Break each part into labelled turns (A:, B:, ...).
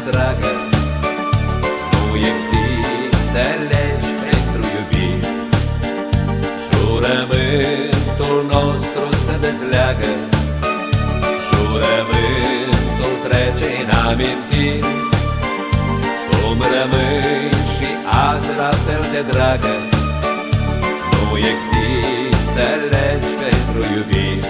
A: dragă. Nu există legi pentru iubire. Jurământul nostru se dezleagă. Jurământul trece în amintiri. Cum rămâi și azi la fel de dragă. Nu există legi pentru iubire.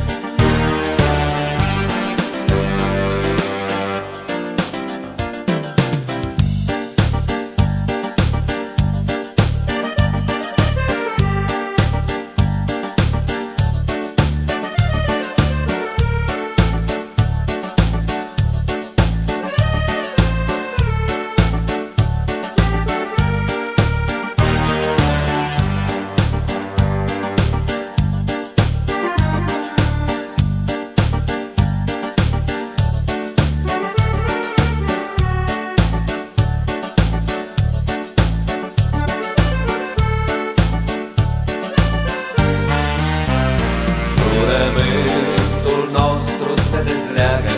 A: Jurământul nostru se dezleagă.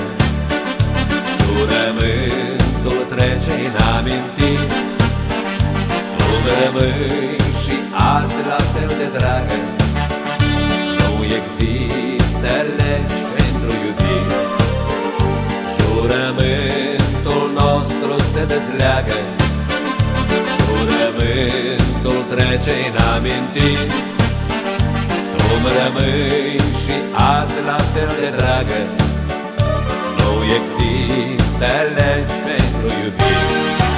A: Jurământul trece în amintiri. Tu rămâi și azi la fel de dragă. Nu există legi pentru iubire. Jurământul nostru se dezleagă. Jurământul trece în amintiri. Cum rămâi și azi la fel de dragă. Nu există legi pentru iubire.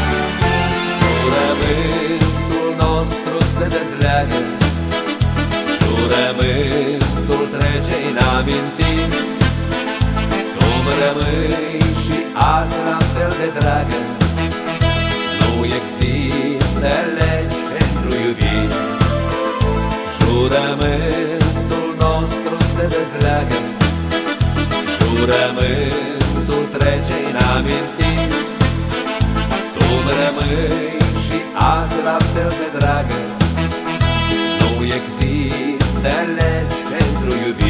A: Jurământul nostru se dezleagă. Jurământul trece în amintiri. Cum rămâi și azi la fel de dragă. Nu există legi pentru iubire. Jurământul nostru se dezleagă. Jurământul trece în amintiri. Tu rămâi și azi la fel de dragă. Nu există legi pentru iubire.